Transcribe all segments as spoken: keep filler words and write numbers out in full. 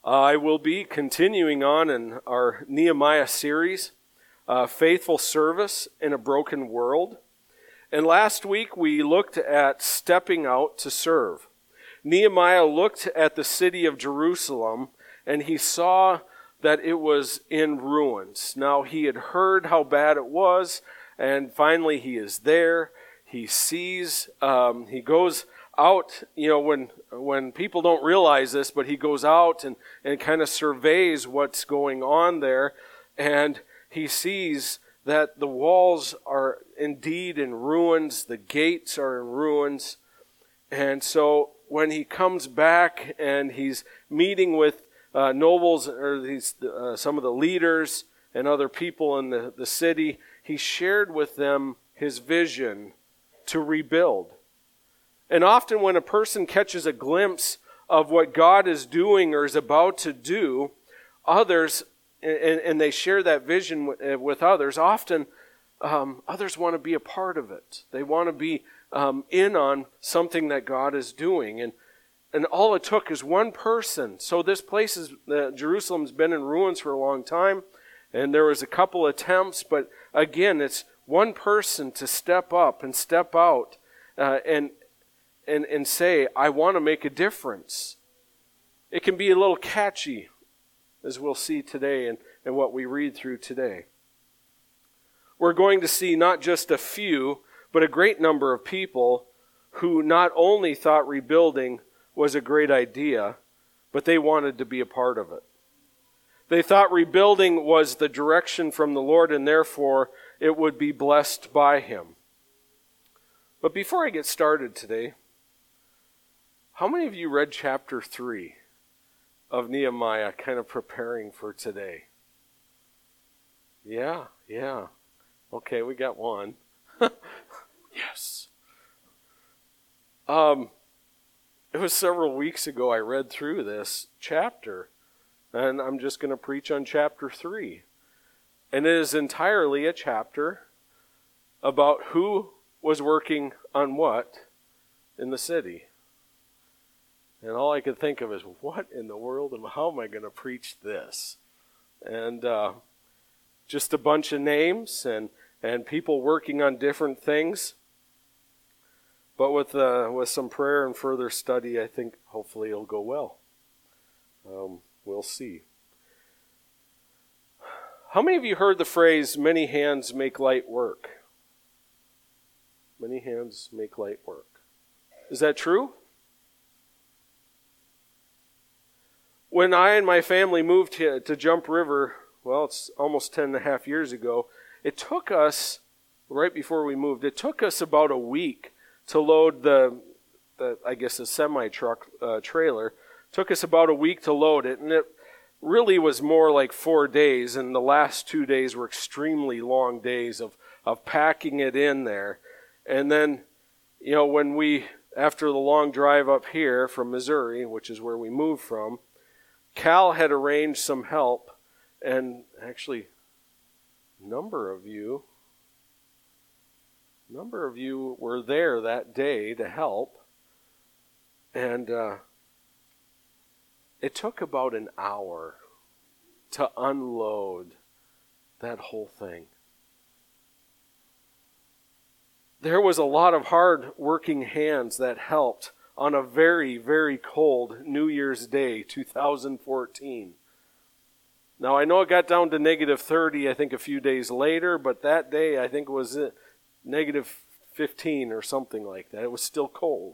I will be continuing on in our Nehemiah series, uh, Faithful Service in a Broken World. And last week we looked at stepping out to serve. Nehemiah looked at the city of Jerusalem and he saw that it was in ruins. Now he had heard how bad it was, and finally he is there. He sees, um, he goes out, you know, when when people don't realize this, but he goes out and, and kind of surveys what's going on there, and he sees that the walls are indeed in ruins, the gates are in ruins, and so when he comes back and he's meeting with uh, nobles, or these uh, some of the leaders and other people in the, the city, he shared with them his vision to rebuild. And often when a person catches a glimpse of what God is doing or is about to do, others, and, and they share that vision with, with others, often um, others want to be a part of it. They want to be um, in on something that God is doing. And and all it took is one person. So this place, is uh, Jerusalem's been in ruins for a long time, and there was a couple attempts, but again, it's one person to step up and step out uh, and And, and say, I want to make a difference. It can be a little catchy, as we'll see today and, and what we read through today. We're going to see not just a few, but a great number of people who not only thought rebuilding was a great idea, but they wanted to be a part of it. They thought rebuilding was the direction from the Lord, and therefore it would be blessed by Him. But before I get started today, how many of you read chapter three of Nehemiah, kind of preparing for today? Yeah, yeah. Okay, we got one. Yes. Um, it was several weeks ago I read through this chapter, and I'm just going to preach on chapter three. And it is entirely a chapter about who was working on what in the city. And all I could think of is, what in the world, and how am I going to preach this? And uh, just a bunch of names and, and people working on different things. But with uh, with some prayer and further study, I think hopefully it'll go well. Um, we'll see. How many of you heard the phrase, many hands make light work? Many hands make light work. Is that true? When I and my family moved to, to Jump River, well, it's almost ten and a half years ago, it took us, right before we moved, it took us about a week to load the, the I guess, a semi-truck uh, trailer. It took us about a week to load it, and it really was more like four days, and the last two days were extremely long days of, of packing it in there. And then, you know, when we, after the long drive up here from Missouri, which is where we moved from, Cal had arranged some help, and actually, a number of you, number of you were there that day to help, and uh, it took about an hour to unload that whole thing. There was a lot of hard working hands that helped on a very, very cold New Year's Day, two thousand fourteen. Now, I know it got down to negative thirty, I think, a few days later, but that day, I think, it was negative fifteen or something like that. It was still cold.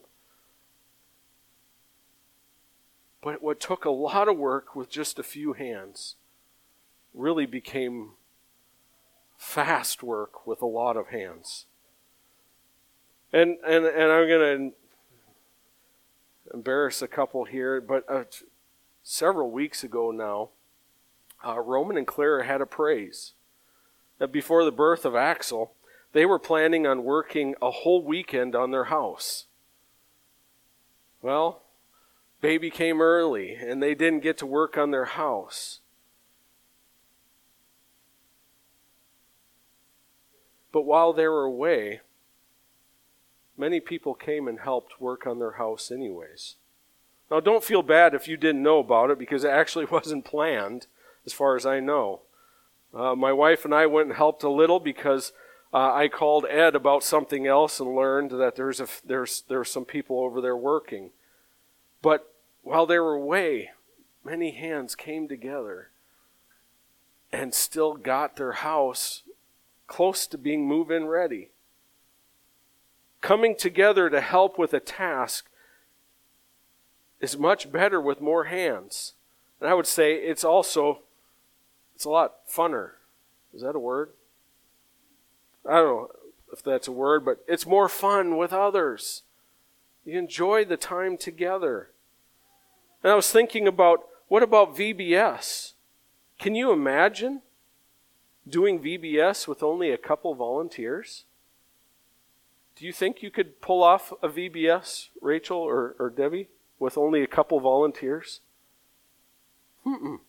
But what took a lot of work with just a few hands really became fast work with a lot of hands. And, and, and I'm going to embarrass a couple here, but uh, several weeks ago now, uh, Roman and Clara had a praise that before the birth of Axel, they were planning on working a whole weekend on their house. Well, baby came early, and they didn't get to work on their house. But while they were away, many people came and helped work on their house anyways. Now, don't feel bad if you didn't know about it, because it actually wasn't planned, as far as I know. Uh, my wife and I went and helped a little because uh, I called Ed about something else and learned that there's a, there's there were some people over there working. But while they were away, many hands came together and still got their house close to being move-in ready. Coming together to help with a task is much better with more hands. And I would say it's also, it's a lot funner. Is that a word? I don't know if that's a word, but it's more fun with others. You enjoy the time together. And I was thinking about, what about V B S? Can you imagine doing V B S with only a couple volunteers? Do you think you could pull off a V B S, Rachel or, or Debbie, with only a couple volunteers? Mm-mm.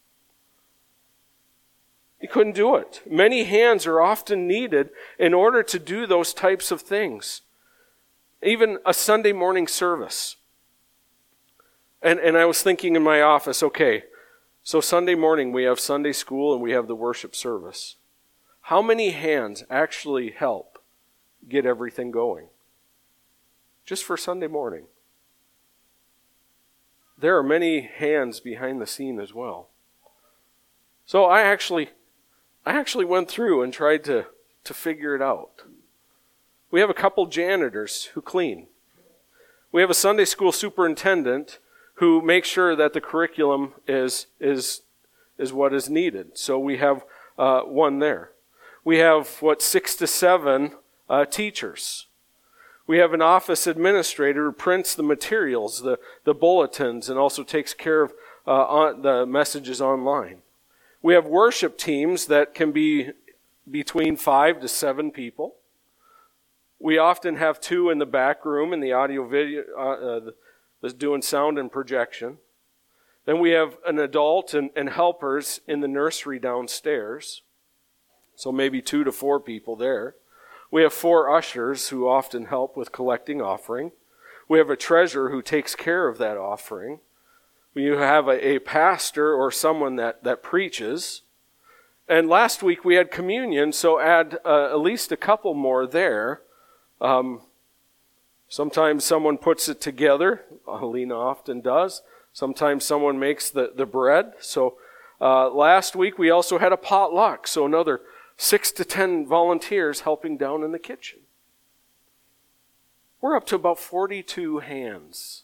You couldn't do it. Many hands are often needed in order to do those types of things. Even a Sunday morning service. And, and I was thinking in my office, okay, so Sunday morning we have Sunday school and we have the worship service. How many hands actually help get everything going? Just for Sunday morning. There are many hands behind the scene as well. So I actually I actually went through and tried to, to figure it out. We have a couple janitors who clean. We have a Sunday school superintendent who makes sure that the curriculum is is is what is needed. So we have uh, one there. We have, what, six to seven uh, teachers. We have an office administrator who prints the materials, the, the bulletins, and also takes care of uh, on, the messages online. We have worship teams that can be between five to seven people. We often have two in the back room in the audio video, uh, uh, doing sound and projection. Then we have an adult and, and helpers in the nursery downstairs. So maybe two to four people there. We have four ushers who often help with collecting offering. We have a treasurer who takes care of that offering. We have a, a pastor or someone that, that preaches. And last week we had communion, so add uh, at least a couple more there. Um, sometimes someone puts it together. Alina often does. Sometimes someone makes the, the bread. So uh, last week we also had a potluck, so another Six to ten volunteers helping down in the kitchen. We're up to about forty-two hands.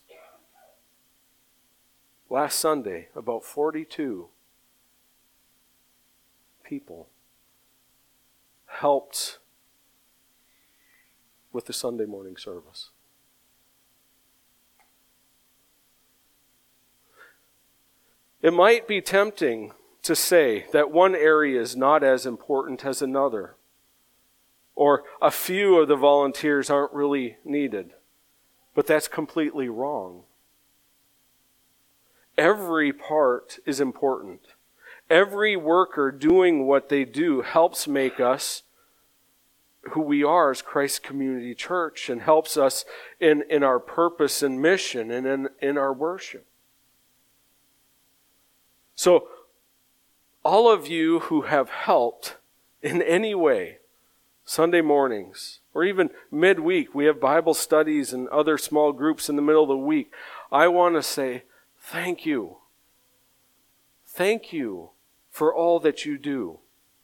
Last Sunday, about forty-two people helped with the Sunday morning service. It might be tempting to say that one area is not as important as another, or a few of the volunteers aren't really needed. But that's completely wrong. Every part is important. Every worker doing what they do helps make us who we are as Christ Community Church, and helps us in, in our purpose and mission and in, in our worship. So, all of you who have helped in any way, Sunday mornings, or even midweek, we have Bible studies and other small groups in the middle of the week. I want to say thank you. Thank you for all that you do.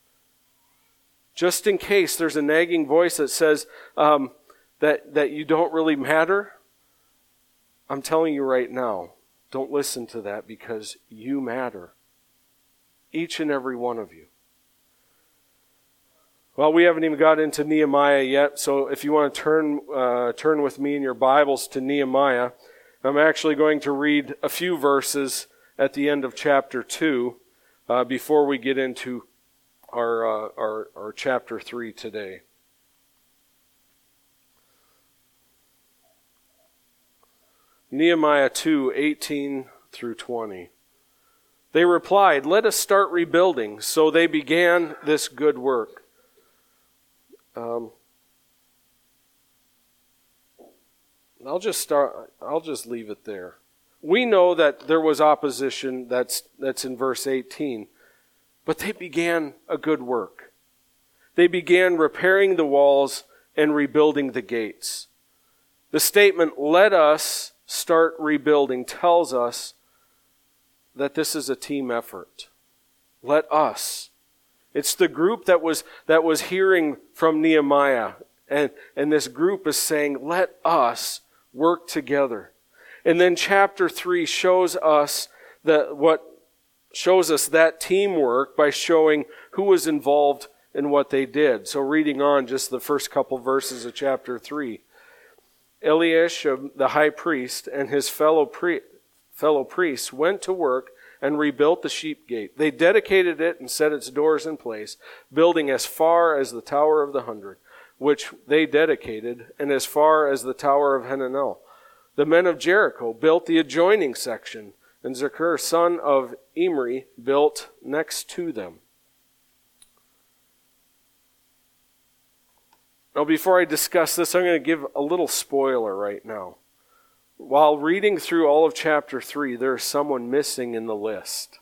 Just in case there's a nagging voice that says um, that, that you don't really matter, I'm telling you right now, don't listen to that, because you matter. Each and every one of you. Well, we haven't even got into Nehemiah yet, so if you want to turn uh, turn with me in your Bibles to Nehemiah, I'm actually going to read a few verses at the end of chapter two uh, before we get into our, uh, our our chapter three today. Nehemiah two, eighteen through twenty. They replied, "Let us start rebuilding." So they began this good work. Um, I'll just start. I'll just leave it there. We know that there was opposition, that's, that's in verse eighteen. But they began a good work. They began repairing the walls and rebuilding the gates. The statement, "let us start rebuilding," tells us that this is a team effort. Let us. It's the group that was that was hearing from Nehemiah. And, and this group is saying, let us work together. And then chapter three shows us that what shows us that teamwork by showing who was involved in what they did. So reading on just the first couple verses of chapter three. Eliashib, the high priest, and his fellow pri- fellow priests went to work and rebuilt the sheep gate. They dedicated it and set its doors in place, building as far as the Tower of the Hundred, which they dedicated, and as far as the Tower of Hananel. The men of Jericho built the adjoining section, and Zakur, son of Imri, built next to them. Now, before I discuss this, I'm going to give a little spoiler right now. While reading through all of chapter three, there is someone missing in the list.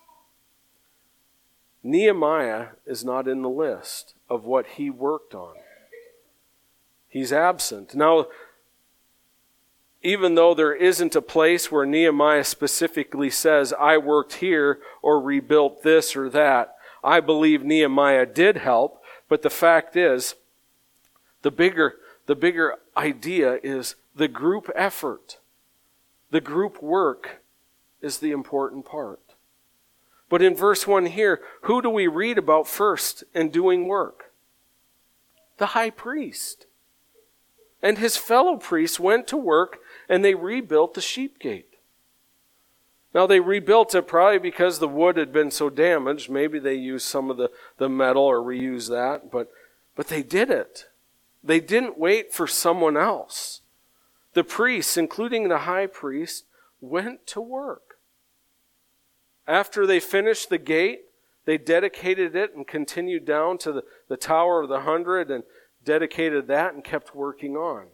Nehemiah is not in the list of what he worked on. He's absent. Now, even though there isn't a place where Nehemiah specifically says, I worked here or rebuilt this or that, I believe Nehemiah did help, but the fact is, the bigger, the bigger idea is the group effort. The group work is the important part. But in verse one here, who do we read about first in doing work? The high priest. And his fellow priests went to work and they rebuilt the sheep gate. Now they rebuilt it probably because the wood had been so damaged. Maybe they used some of the, the metal or reused that, but, but they did it. They didn't wait for someone else. The priests, including the high priest, went to work. After they finished the gate, they dedicated it and continued down to the, the Tower of the Hundred and dedicated that and kept working on.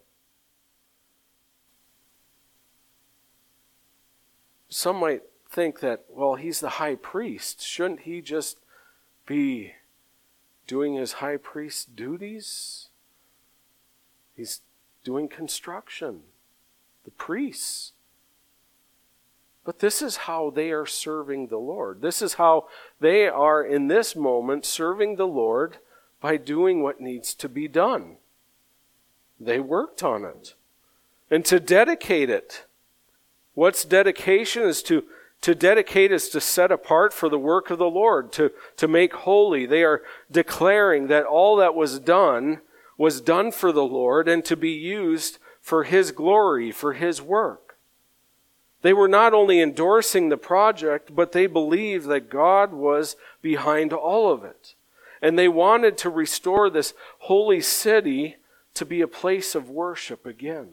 Some might think that, well, he's the high priest. Shouldn't he just be doing his high priest duties? He's doing construction. The priests. But this is how they are serving the Lord. This is how they are in this moment serving the Lord by doing what needs to be done. They worked on it. And to dedicate it. What's dedication is to, to dedicate is to set apart for the work of the Lord, to, to make holy. They are declaring that all that was done was done for the Lord and to be used for His glory, for His work. They were not only endorsing the project, but they believed that God was behind all of it. And they wanted to restore this holy city to be a place of worship again.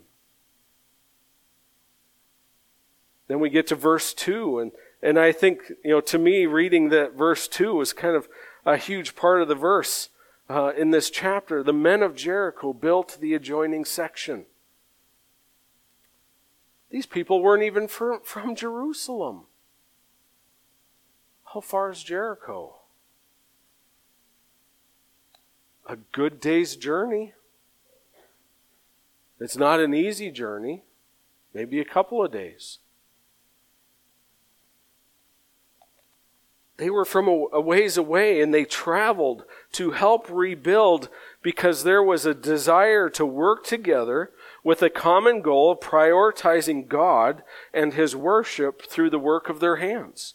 Then we get to verse two, and, and I think, you know, to me, reading that verse two was kind of a huge part of the verse uh, in this chapter. The men of Jericho built the adjoining section. These people weren't even from, from Jerusalem. How far is Jericho? A good day's journey. It's not an easy journey. Maybe a couple of days. They were from a, a ways away and they traveled to help rebuild because there was a desire to work together with a common goal of prioritizing God and His worship through the work of their hands.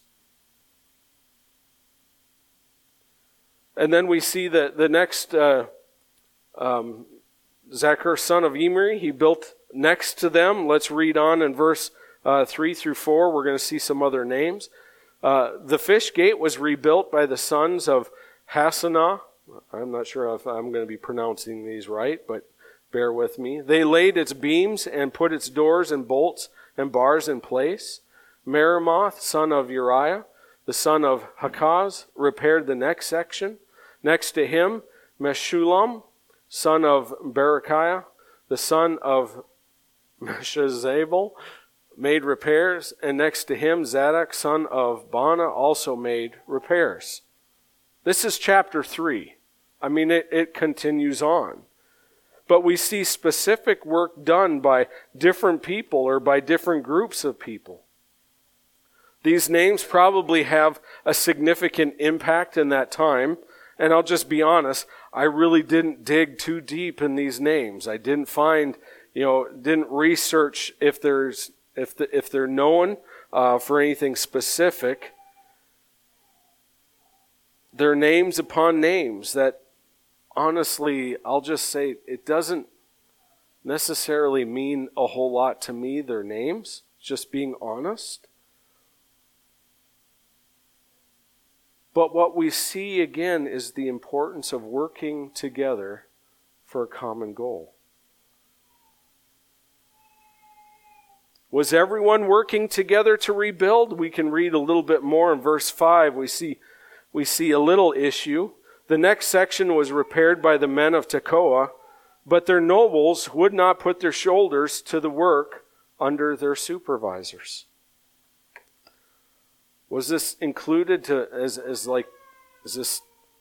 And then we see the, the next, uh, um, Zakur, son of Imri, he built next to them. Let's read on in verse uh, three through four. We're going to see some other names. Uh, the fish gate was rebuilt by the sons of Hassanah. I'm not sure if I'm going to be pronouncing these right, but bear with me. They laid its beams and put its doors and bolts and bars in place. Meremoth, son of Uriah, the son of Hakaz, repaired the next section. Next to him, Meshullam, son of Berechiah, the son of Meshezabel, made repairs, and next to him Zadok, son of Bana, also made repairs. This is chapter three. I mean, it, it continues on. But we see specific work done by different people or by different groups of people. These names probably have a significant impact in that time. And I'll just be honest, I really didn't dig too deep in these names. I didn't find, you know, didn't research if there's if the, if they're known uh, for anything specific. They're names upon names that, honestly, I'll just say it doesn't necessarily mean a whole lot to me, their names, just being honest. But what we see again is the importance of working together for a common goal. Was everyone working together to rebuild? We can read a little bit more in verse five. We see, we see a little issue. The next section was repaired by the men of Tekoa, but their nobles would not put their shoulders to the work under their supervisors. Was this included to as as like is this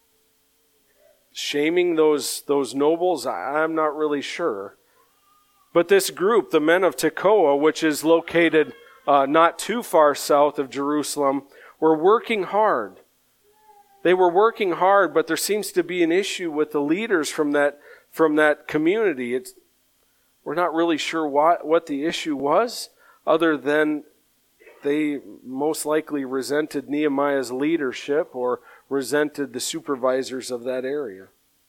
shaming those those nobles? I, I'm not really sure. But this group, the men of Tekoa, which is located uh, not too far south of Jerusalem, were working hard. They were working hard, but there seems to be an issue with the leaders from that from that community. It's, we're not really sure what, what the issue was, other than they most likely resented Nehemiah's leadership or resented the supervisors of that area.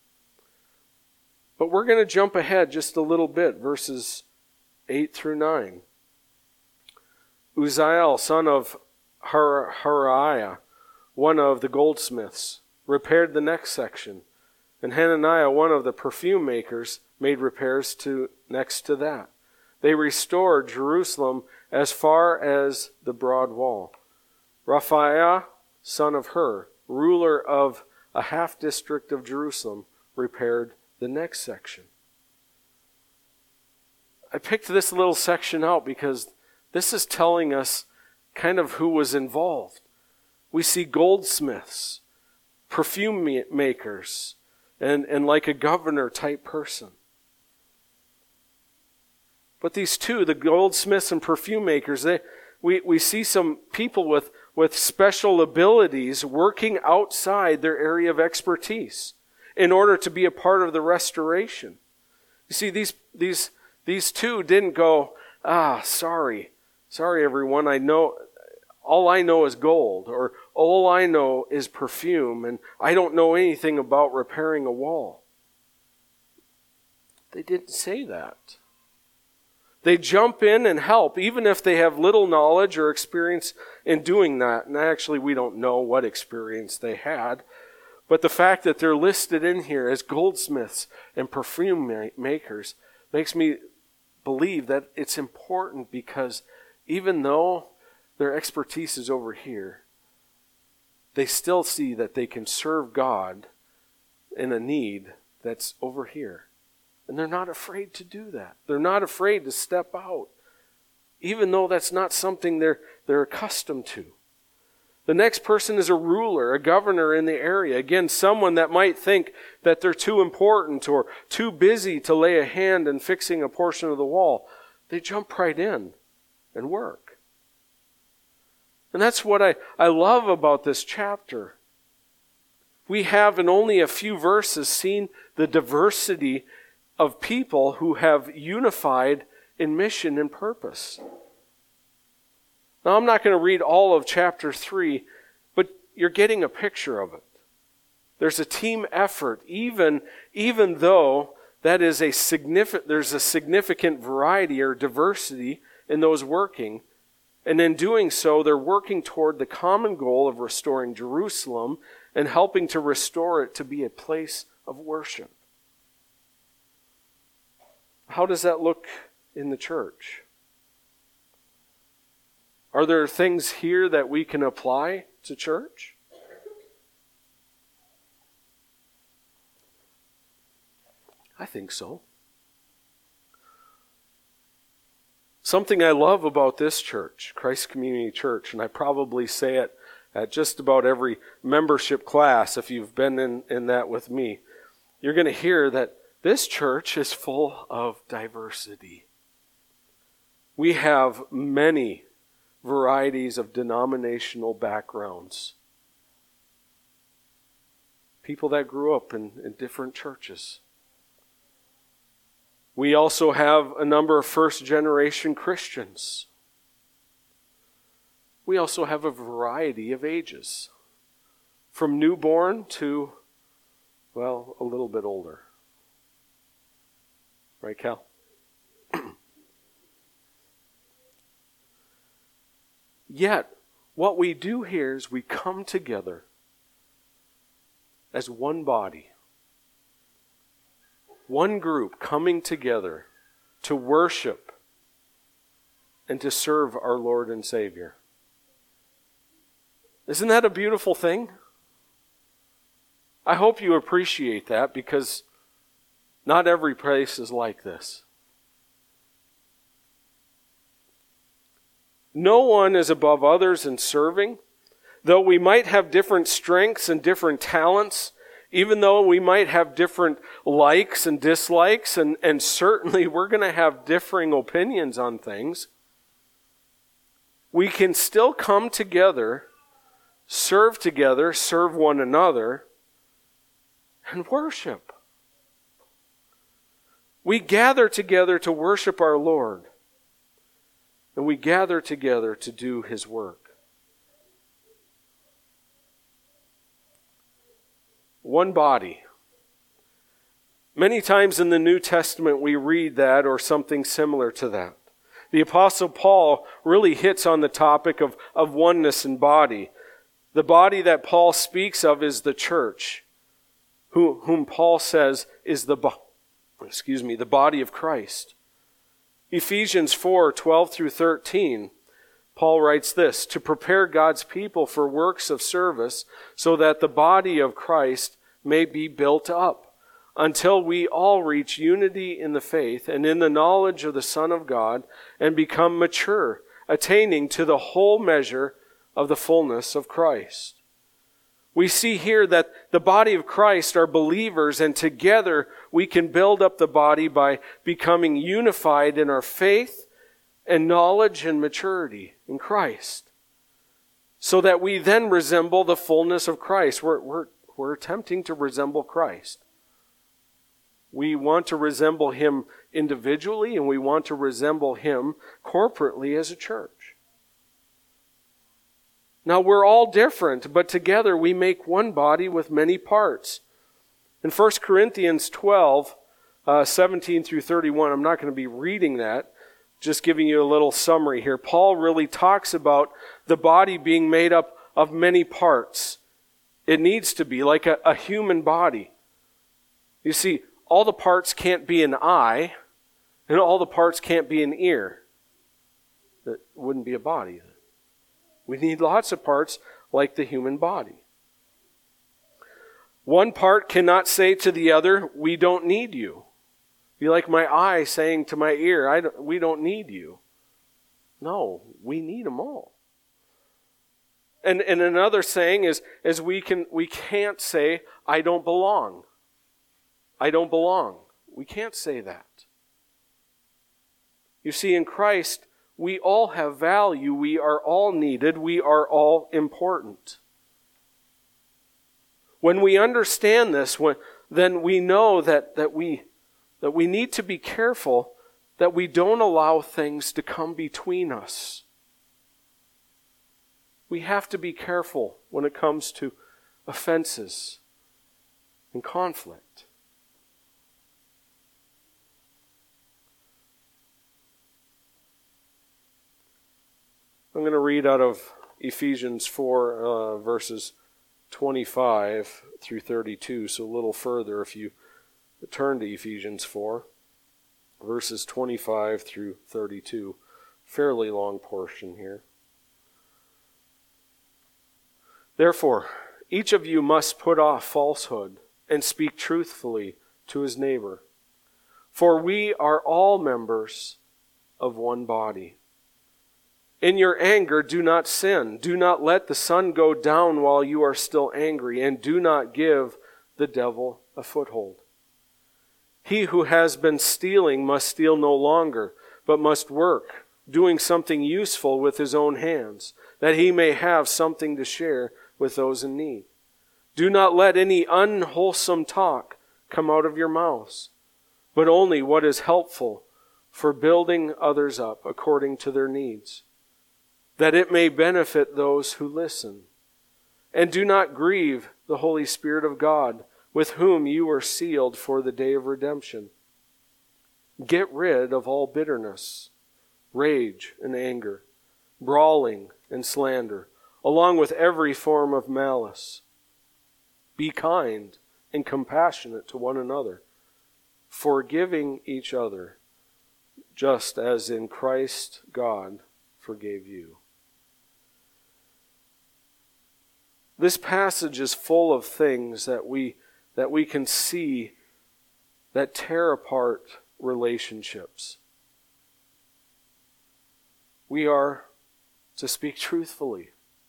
But we're going to jump ahead just a little bit, verses eight through nine. Uzziel, son of Har- Hariah, one of the goldsmiths, repaired the next section. And Hananiah, one of the perfume makers, made repairs to next to that. They restored Jerusalem as far as the broad wall. Raphaiah, son of Hur, ruler of a half district of Jerusalem, repaired the next section. I picked this little section out because this is telling us kind of who was involved. We see goldsmiths, perfume makers, and, and like a governor type person. But these two, the goldsmiths and perfume makers, they, we, we see some people with, with special abilities working outside their area of expertise in order to be a part of the restoration. You see, these these these two didn't go, ah, sorry, sorry everyone, I know, all I know is gold, or all I know is perfume, and I don't know anything about repairing a wall. They didn't say that. They jump in and help, even if they have little knowledge or experience in doing that. And actually, we don't know what experience they had. But the fact that they're listed in here as goldsmiths and perfume makers makes me believe that it's important, because even though their expertise is over here, they still see that they can serve God in a need that's over here. And they're not afraid to do that. They're not afraid to step out, even though that's not something they're, they're accustomed to. The next person is a ruler, a governor in the area. Again, someone that might think that they're too important or too busy to lay a hand in fixing a portion of the wall. They jump right in and work. And that's what I, I love about this chapter. We have in only a few verses seen the diversity of people who have unified in mission and purpose. Now, I'm not going to read all of chapter three, but you're getting a picture of it. There's a team effort, even, even though that is a significant, there's a significant variety or diversity in those working. And in doing so, they're working toward the common goal of restoring Jerusalem and helping to restore it to be a place of worship. How does that look in the church? Are there things here that we can apply to church? I think so. Something I love about this church, Christ Community Church, and I probably say it at just about every membership class if you've been in, in that with me, you're going to hear that this church is full of diversity. We have many varieties of denominational backgrounds. People that grew up in, in different churches. We also have a number of first-generation Christians. We also have a variety of ages, from newborn to, well, a little bit older. Right, Cal? Yet, what we do here is we come together as one body, one group coming together to worship and to serve our Lord and Savior. Isn't that a beautiful thing? I hope you appreciate that, because not every place is like this. No one is above others in serving. Though we might have different strengths and different talents, even though we might have different likes and dislikes, and, and certainly we're going to have differing opinions on things, we can still come together, serve together, serve one another, and worship. We gather together to worship our Lord, and we gather together to do His work. One body. Many times in the New Testament we read that or something similar to that. The Apostle Paul really hits on the topic of, of oneness in body. The body that Paul speaks of is the church, who, whom Paul says is the, bo- excuse me, the body of Christ. Ephesians four, twelve through thirteen, Paul writes this, to prepare God's people for works of service so that the body of Christ may be built up until we all reach unity in the faith and in the knowledge of the Son of God and become mature, attaining to the whole measure of the fullness of Christ. We see here that the body of Christ are believers, and together we can build up the body by becoming unified in our faith and knowledge and maturity in Christ, so that we then resemble the fullness of Christ. We're, we're, we're attempting to resemble Christ. We want to resemble Him individually, and we want to resemble Him corporately as a church. Now, we're all different, but together we make one body with many parts. In First Corinthians twelve, uh, seventeen through thirty-one, I'm not going to be reading that, just giving you a little summary here. Paul really talks about the body being made up of many parts. It needs to be like a, a human body. You see, all the parts can't be an eye, and all the parts can't be an ear. That wouldn't be a body. We need lots of parts like the human body. One part cannot say to the other, we don't need you. Be like my eye saying to my ear, I don't, we don't need you. No, we need them all. And, and another saying is, is we, can, we can't say, I don't belong. I don't belong. We can't say that. You see, in Christ, we all have value. We are all needed. We are all important. When we understand this, when, then we know that, that, we, that we need to be careful that we don't allow things to come between us. We have to be careful when it comes to offenses and conflict. I'm going to read out of Ephesians four, uh, verses twenty-five through thirty-two, so a little further if you turn to Ephesians four, verses twenty-five through thirty-two. Fairly long portion here. Therefore, each of you must put off falsehood and speak truthfully to his neighbor, for we are all members of one body. In your anger, do not sin. Do not let the sun go down while you are still angry, and do not give the devil a foothold. He who has been stealing must steal no longer, but must work, doing something useful with his own hands, that he may have something to share with those in need. Do not let any unwholesome talk come out of your mouths, but only what is helpful for building others up according to their needs, that it may benefit those who listen. And do not grieve the Holy Spirit of God, with whom you are sealed for the day of redemption. Get rid of all bitterness, rage and anger, brawling and slander, along with every form of malice. Be kind and compassionate to one another, forgiving each other, just as in Christ God forgave you. This passage is full of things that we that we can see that tear apart relationships. We are to speak truthfully.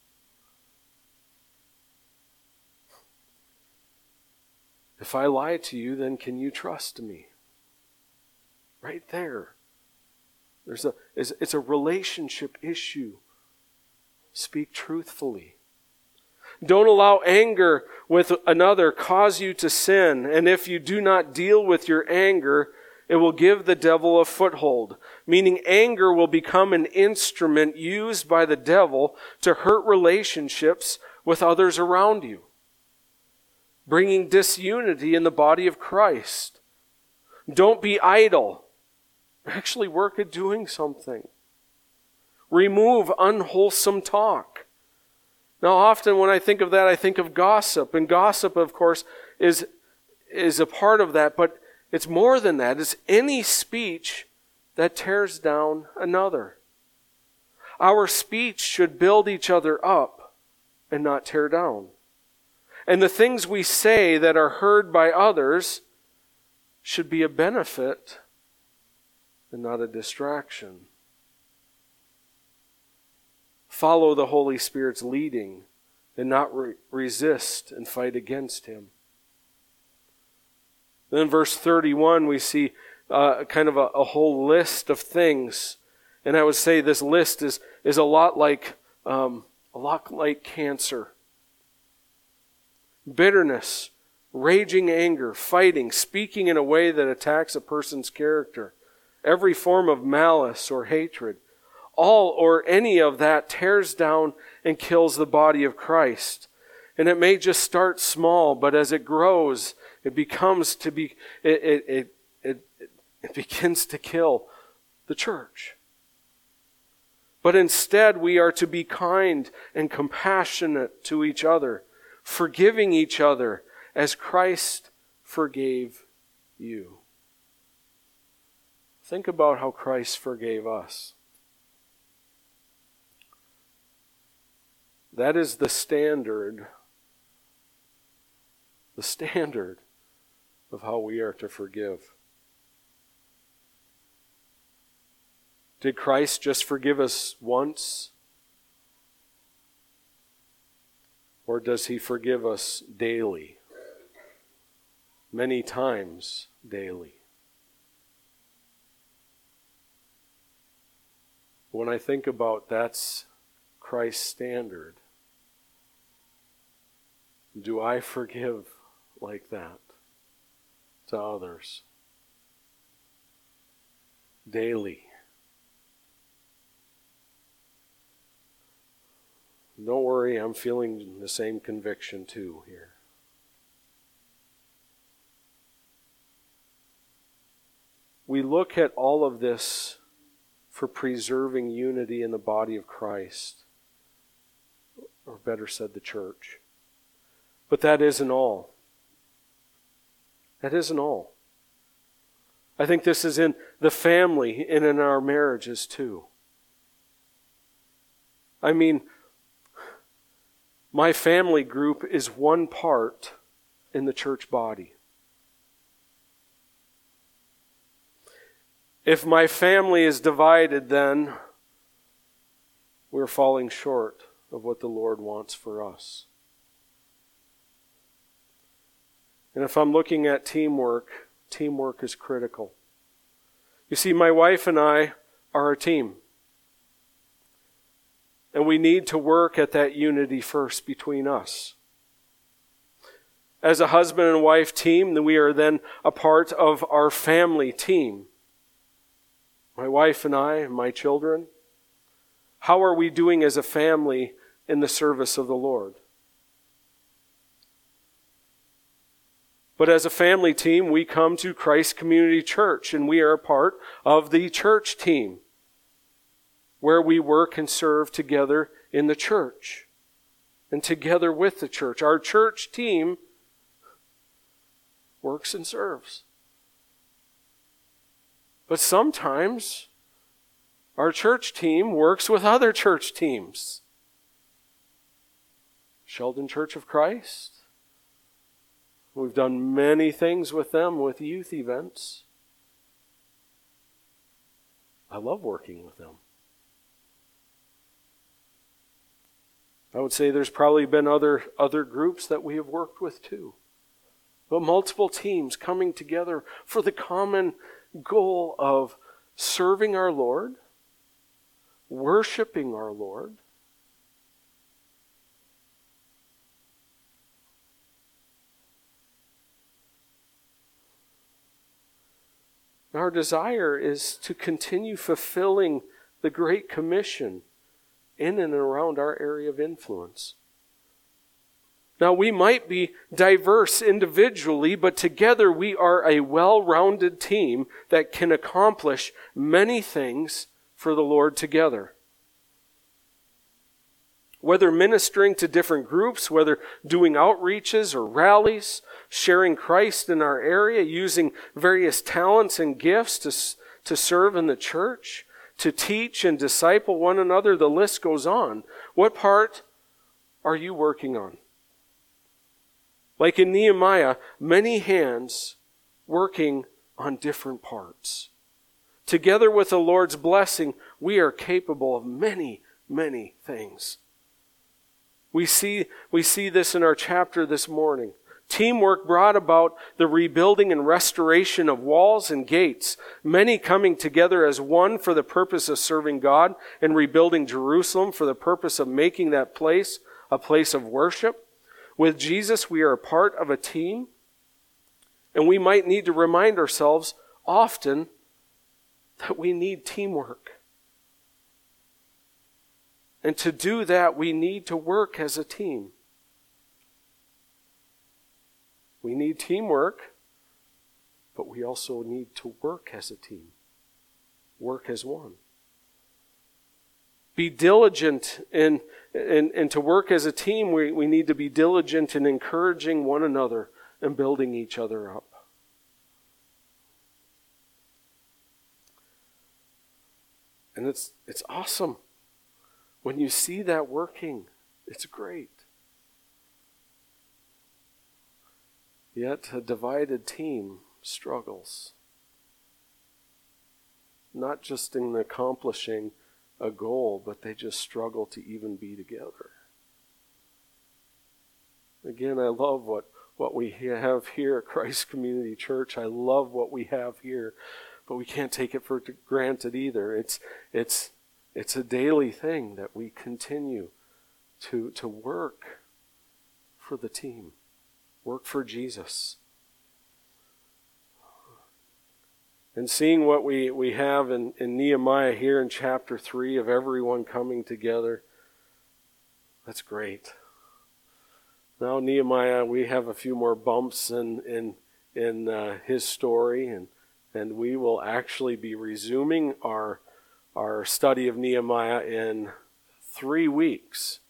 If I lie to you, then can you trust me? Right there. There's a, it's, it's a relationship issue. Speak truthfully. Don't allow anger with another cause you to sin, and if you do not deal with your anger, it will give the devil a foothold. Meaning anger will become an instrument used by the devil to hurt relationships with others around you, bringing disunity in the body of Christ. Don't be idle. Actually work at doing something. Remove unwholesome talk. Now, often when I think of that, I think of gossip. And gossip, of course, is, is a part of that. But it's more than that. It's any speech that tears down another. Our speech should build each other up and not tear down. And the things we say that are heard by others should be a benefit and not a distraction. Follow the Holy Spirit's leading and not re- resist and fight against Him. Then in verse thirty-one we see uh, kind of a, a whole list of things. And I would say this list is, is a lot like um, a lot like cancer. Bitterness, raging anger, fighting, speaking in a way that attacks a person's character, every form of malice or hatred. All or any of that tears down and kills the body of Christ. And it may just start small, but as it grows, it becomes to be, it, it, it, it, it begins to kill the church. But instead, we are to be kind and compassionate to each other, forgiving each other as Christ forgave you. Think about how Christ forgave us. That is the standard, the standard of how we are to forgive. Did Christ just forgive us once? Or does He forgive us daily? Many times daily. When I think about that's Christ's standard, do I forgive like that to others? Daily. Don't worry, I'm feeling the same conviction too here. We look at all of this for preserving unity in the body of Christ, or better said, the church. But that isn't all. That isn't all. I think this is in the family and in our marriages too. I mean, my family group is one part in the church body. If my family is divided, then we're falling short of what the Lord wants for us. And if I'm looking at teamwork, teamwork is critical. You see, my wife and I are a team. And we need to work at that unity first between us. As a husband and wife team, we are then a part of our family team. My wife and I and my children. How are we doing as a family in the service of the Lord? But as a family team, we come to Christ Community Church, and we are a part of the church team, where we work and serve together in the church and together with the church. Our church team works and serves. But sometimes our church team works with other church teams. Sheldon Church of Christ. We've done many things with them with youth events. I love working with them. I would say there's probably been other, other groups that we have worked with too. But multiple teams coming together for the common goal of serving our Lord, worshiping our Lord, our desire is to continue fulfilling the Great Commission in and around our area of influence. Now, we might be diverse individually, but together we are a well-rounded team that can accomplish many things for the Lord together. Whether ministering to different groups, whether doing outreaches or rallies, sharing Christ in our area, using various talents and gifts to, to serve in the church, to teach and disciple one another, the list goes on. What part are you working on? Like in Nehemiah, many hands working on different parts. Together with the Lord's blessing, we are capable of many, many things. We see, we see this in our chapter this morning. Teamwork brought about the rebuilding and restoration of walls and gates, many coming together as one for the purpose of serving God and rebuilding Jerusalem for the purpose of making that place a place of worship. With Jesus, we are a part of a team, and we might need to remind ourselves often that we need teamwork. And to do that, we need to work as a team. We need teamwork, but we also need to work as a team. Work as one. Be diligent in, in, and to work as a team, we, we need to be diligent in encouraging one another and building each other up. And it's it's awesome. When you see that working, it's great. Yet a divided team struggles. Not just in accomplishing a goal, but they just struggle to even be together. Again, I love what, what we have here at Christ Community Church. I love what we have here, but we can't take it for granted either. It's it's it's a daily thing that we continue to to work for the team. Work for Jesus. And seeing what we, we have in, in Nehemiah here in chapter three of everyone coming together, that's great. Now Nehemiah, we have a few more bumps in in, in uh, his story, and, and we will actually be resuming our, our study of Nehemiah in three weeks.